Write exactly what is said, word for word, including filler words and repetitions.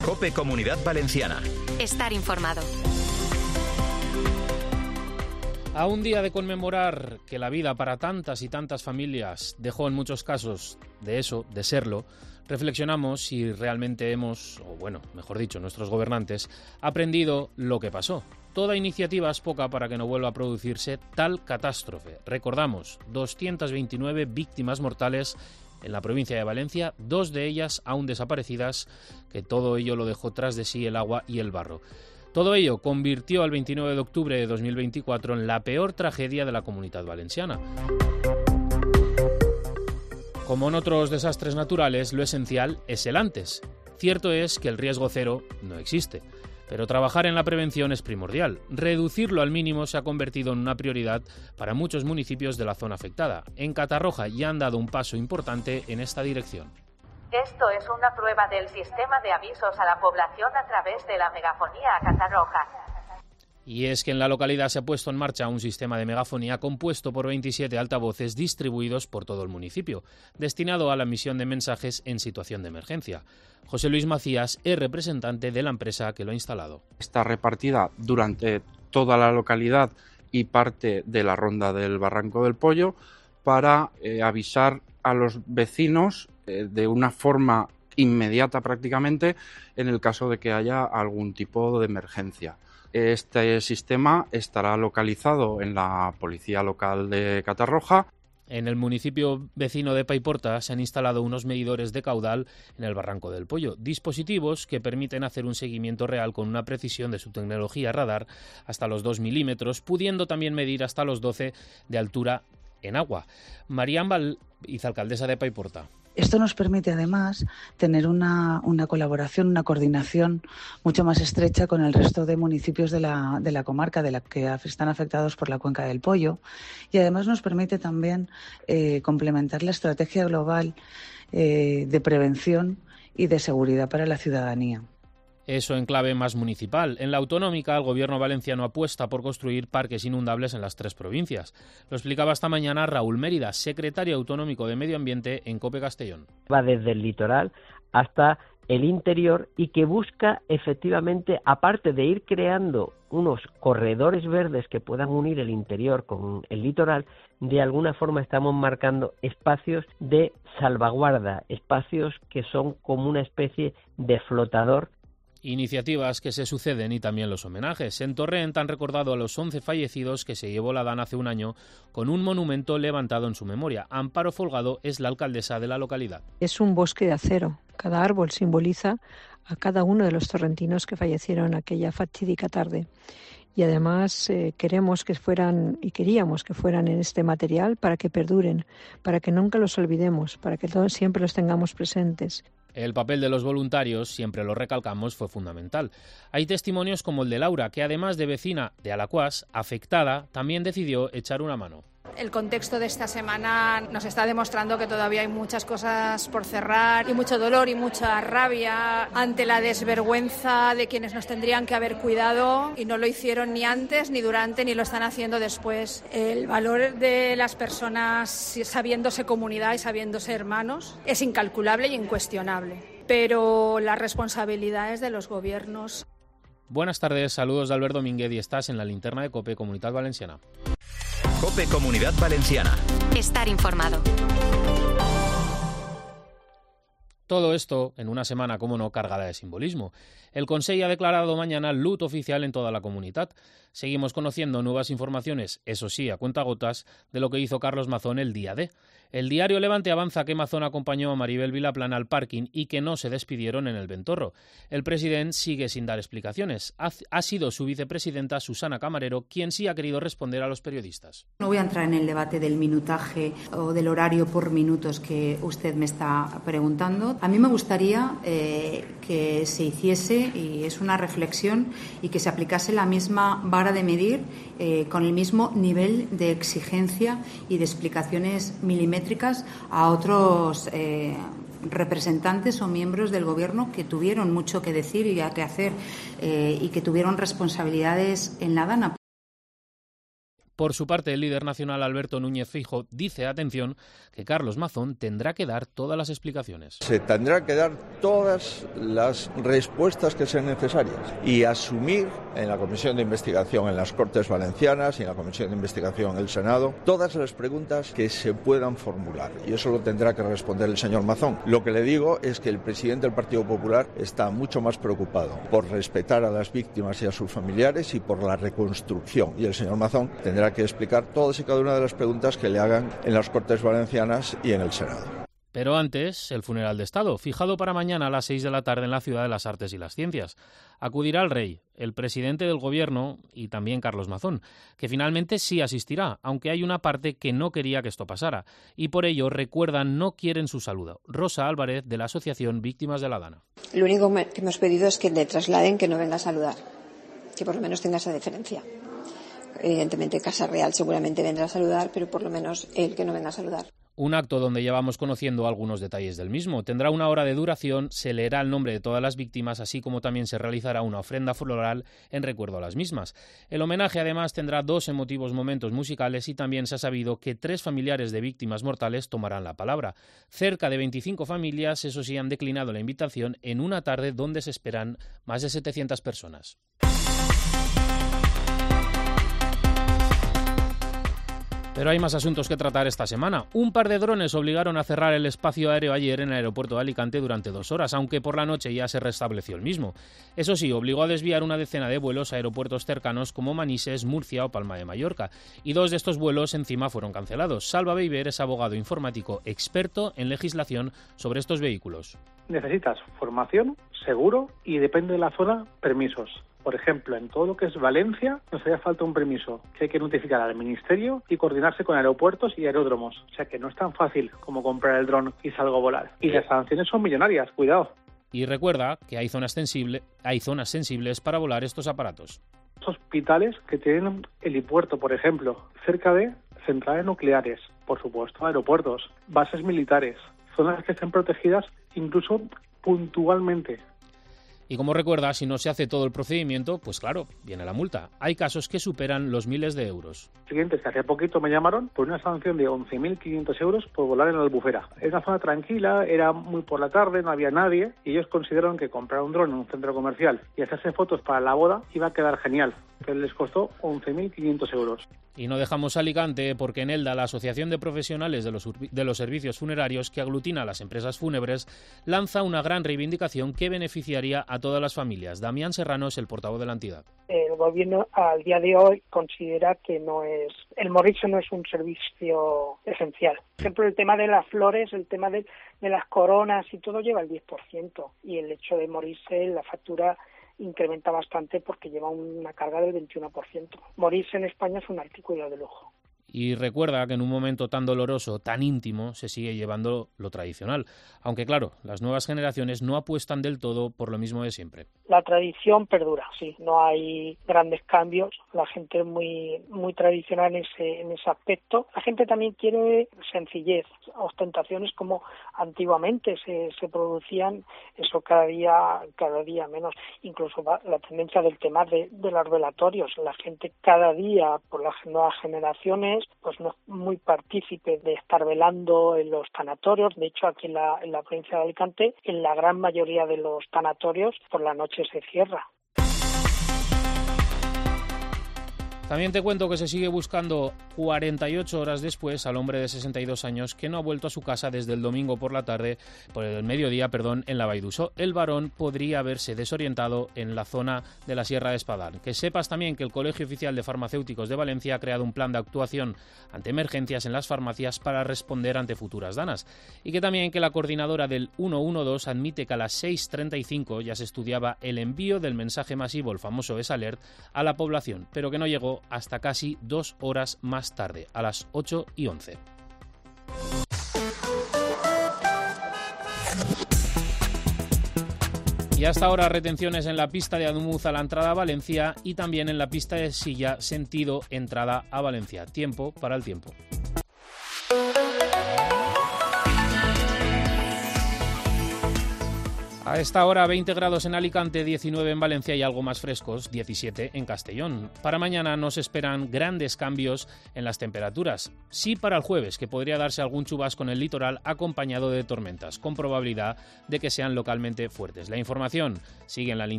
COPE Comunidad Valenciana. Estar informado. A un día de conmemorar que la vida para tantas y tantas familias dejó en muchos casos de eso, de serlo, reflexionamos si realmente hemos, o bueno, mejor dicho, nuestros gobernantes, aprendido lo que pasó. Toda iniciativa es poca para que no vuelva a producirse tal catástrofe. Recordamos, doscientas veintinueve víctimas mortales en la provincia de Valencia, dos de ellas aún desaparecidas, que todo ello lo dejó tras de sí el agua y el barro. Todo ello convirtió al veintinueve de octubre de dos mil veinticuatro en la peor tragedia de la Comunidad Valenciana. Como en otros desastres naturales, lo esencial es el antes. Cierto es que el riesgo cero no existe, pero trabajar en la prevención es primordial. Reducirlo al mínimo se ha convertido en una prioridad para muchos municipios de la zona afectada. En Catarroja ya han dado un paso importante en esta dirección. Esto es una prueba del sistema de avisos a la población a través de la megafonía a Catarroja. Y es que en la localidad se ha puesto en marcha un sistema de megafonía compuesto por veintisiete altavoces distribuidos por todo el municipio, destinado a la emisión de mensajes en situación de emergencia. José Luis Macías es representante de la empresa que lo ha instalado. Está repartida durante toda la localidad y parte de la ronda del Barranco del Pollo para eh, avisar a los vecinos eh, de una forma inmediata prácticamente en el caso de que haya algún tipo de emergencia. Este sistema estará localizado en la Policía Local de Catarroja. En el municipio vecino de Paiporta se han instalado unos medidores de caudal en el Barranco del Pollo, dispositivos que permiten hacer un seguimiento real con una precisión de su tecnología radar hasta los dos milímetros, pudiendo también medir hasta los doce de altura en agua. María Ambal, vicealcaldesa de Paiporta. Esto nos permite, además, tener una, una colaboración, una coordinación mucho más estrecha con el resto de municipios de la, de la comarca de la que están afectados por la cuenca del Pollo, y además nos permite también eh, complementar la estrategia global eh, de prevención y de seguridad para la ciudadanía. Eso en clave más municipal. En la autonómica, el gobierno valenciano apuesta por construir parques inundables en las tres provincias. Lo explicaba esta mañana Raúl Mérida, secretario autonómico de Medio Ambiente en COPE Castellón. Va desde el litoral hasta el interior y que busca efectivamente, aparte de ir creando unos corredores verdes que puedan unir el interior con el litoral, de alguna forma estamos marcando espacios de salvaguarda, espacios que son como una especie de flotador. Iniciativas que se suceden y también los homenajes. En Torrent han recordado a los once fallecidos que se llevó la DAN hace un año con un monumento levantado en su memoria. Amparo Folgado es la alcaldesa de la localidad. Es un bosque de acero. Cada árbol simboliza a cada uno de los torrentinos que fallecieron aquella fatídica tarde. Y además eh, queremos que fueran y queríamos que fueran en este material para que perduren, para que nunca los olvidemos, para que todos siempre los tengamos presentes. El papel de los voluntarios, siempre lo recalcamos, fue fundamental. Hay testimonios como el de Laura, que además de vecina de Alacuás, afectada, también decidió echar una mano. El contexto de esta semana nos está demostrando que todavía hay muchas cosas por cerrar y mucho dolor y mucha rabia ante la desvergüenza de quienes nos tendrían que haber cuidado y no lo hicieron ni antes, ni durante, ni lo están haciendo después. El valor de las personas sabiéndose comunidad y sabiéndose hermanos es incalculable y incuestionable, pero la responsabilidad es de los gobiernos. Buenas tardes, saludos de Albert Domínguez y estás en la linterna de COPE Comunidad Valenciana. COPE Comunidad Valenciana. Estar informado. Todo esto en una semana, como no, cargada de simbolismo. El Consell ha declarado mañana luto oficial en toda la comunidad. Seguimos conociendo nuevas informaciones, eso sí, a cuentagotas, de lo que hizo Carlos Mazón el día D. El diario Levante avanza que Mazón acompañó a Maribel Vilaplana al parking y que no se despidieron en el Ventorro. El presidente sigue sin dar explicaciones. Ha, ha sido su vicepresidenta, Susana Camarero, quien sí ha querido responder a los periodistas. No voy a entrar en el debate del minutaje o del horario por minutos que usted me está preguntando. A mí me gustaría eh, que se hiciese, y es una reflexión, y que se aplicase la misma vara de medir eh, con el mismo nivel de exigencia y de explicaciones milimétricas a otros eh, representantes o miembros del Gobierno que tuvieron mucho que decir y que hacer eh, y que tuvieron responsabilidades en la DANA. Por su parte, el líder nacional Alberto Núñez Feijóo dice, atención, que Carlos Mazón tendrá que dar todas las explicaciones. Se tendrá que dar todas las respuestas que sean necesarias y asumir en la Comisión de Investigación en las Cortes Valencianas y en la Comisión de Investigación en el Senado todas las preguntas que se puedan formular, y eso lo tendrá que responder el señor Mazón. Lo que le digo es que el presidente del Partido Popular está mucho más preocupado por respetar a las víctimas y a sus familiares y por la reconstrucción, y el señor Mazón tendrá que explicar todas y cada una de las preguntas que le hagan en las Cortes Valencianas y en el Senado. Pero antes, el funeral de Estado, fijado para mañana a las seis de la tarde en la Ciudad de las Artes y las Ciencias. Acudirá el rey, el presidente del Gobierno y también Carlos Mazón, que finalmente sí asistirá, aunque hay una parte que no quería que esto pasara, y por ello, recuerdan, no quieren su saludo. Rosa Álvarez, de la Asociación Víctimas de la Dana. Lo único que hemos pedido es que le trasladen que no venga a saludar, que por lo menos tenga esa deferencia. Evidentemente Casa Real seguramente vendrá a saludar, pero por lo menos él que no venga a saludar. Un acto donde ya vamos conociendo algunos detalles del mismo. Tendrá una hora de duración, se leerá el nombre de todas las víctimas, así como también se realizará una ofrenda floral en recuerdo a las mismas. El homenaje además tendrá dos emotivos momentos musicales y también se ha sabido que tres familiares de víctimas mortales tomarán la palabra. Cerca de veinticinco familias, eso sí, han declinado la invitación en una tarde donde se esperan más de setecientas personas. Pero hay más asuntos que tratar esta semana. Un par de drones obligaron a cerrar el espacio aéreo ayer en el aeropuerto de Alicante durante dos horas, aunque por la noche ya se restableció el mismo. Eso sí, obligó a desviar una decena de vuelos a aeropuertos cercanos como Manises, Murcia o Palma de Mallorca. Y dos de estos vuelos encima fueron cancelados. Salva Beiber es abogado informático experto en legislación sobre estos vehículos. Necesitas formación, seguro y, depende de la zona, permisos. Por ejemplo, en todo lo que es Valencia nos haría falta un permiso que hay que notificar al Ministerio y coordinarse con aeropuertos y aeródromos. O sea que no es tan fácil como comprar el dron y salgo a volar. Y las sanciones son millonarias, cuidado. Y recuerda que hay zonas sensibles, hay zonas sensibles para volar estos aparatos. Hospitales que tienen helipuerto, por ejemplo, cerca de centrales nucleares, por supuesto, aeropuertos, bases militares, zonas que estén protegidas incluso puntualmente. Y como recuerda, si no se hace todo el procedimiento, pues claro, viene la multa. Hay casos que superan los miles de euros. Siguientes que hace poquito me llamaron por una sanción de once mil quinientos euros por volar en la Albufera. Es una zona tranquila, era muy por la tarde, no había nadie, y ellos consideraron que comprar un dron en un centro comercial y hacerse fotos para la boda iba a quedar genial, pero les costó once mil quinientos euros. Y no dejamos Alicante porque en Elda, la Asociación de Profesionales de los, de los Servicios Funerarios, que aglutina a las empresas fúnebres, lanza una gran reivindicación que beneficiaría a todas las familias. Damián Serrano es el portavoz de la entidad. El gobierno al día de hoy considera que no es el morirse no es un servicio esencial. Por ejemplo, el tema de las flores, el tema de, de las coronas y todo lleva el diez por ciento, y el hecho de morirse, la factura incrementa bastante porque lleva una carga del veintiuno por ciento. Morirse en España es un artículo de lujo. Y recuerda que en un momento tan doloroso, tan íntimo, se sigue llevando lo tradicional. Aunque claro, las nuevas generaciones no apuestan del todo por lo mismo de siempre. La tradición perdura, sí. No hay grandes cambios. La gente es muy muy tradicional en ese, en ese aspecto. La gente también quiere sencillez, ostentaciones como antiguamente se, se producían, eso cada día, cada día menos. Incluso la tendencia del tema de, de los velatorios. La gente cada día, por las nuevas generaciones, pues no es muy partícipe de estar velando en los tanatorios. De hecho, aquí en la, en la provincia de Alicante, en la gran mayoría de los tanatorios, por la noche se cierra. También te cuento que se sigue buscando cuarenta y ocho horas después al hombre de sesenta y dos años que no ha vuelto a su casa desde el domingo por la tarde, por el mediodía, perdón, en la Vall d'Uixó. El varón podría haberse desorientado en la zona de la Sierra de Espadán. Que sepas también que el Colegio Oficial de Farmacéuticos de Valencia ha creado un plan de actuación ante emergencias en las farmacias para responder ante futuras danas. Y que también que la coordinadora del ciento doce admite que a las seis treinta y cinco ya se estudiaba el envío del mensaje masivo, el famoso S Alert, a la población, pero que no llegó hasta casi dos horas más tarde, a las ocho y once. Y hasta ahora retenciones en la pista de Adumuz a la entrada a Valencia y también en la pista de Silla sentido entrada a Valencia. Tiempo para el tiempo. A esta hora veinte grados en Alicante, diecinueve en Valencia y algo más frescos, diecisiete en Castellón. Para mañana no se esperan grandes cambios en las temperaturas. Sí para el jueves, que podría darse algún chubasco en el litoral acompañado de tormentas, con probabilidad de que sean localmente fuertes. La información sigue en la línea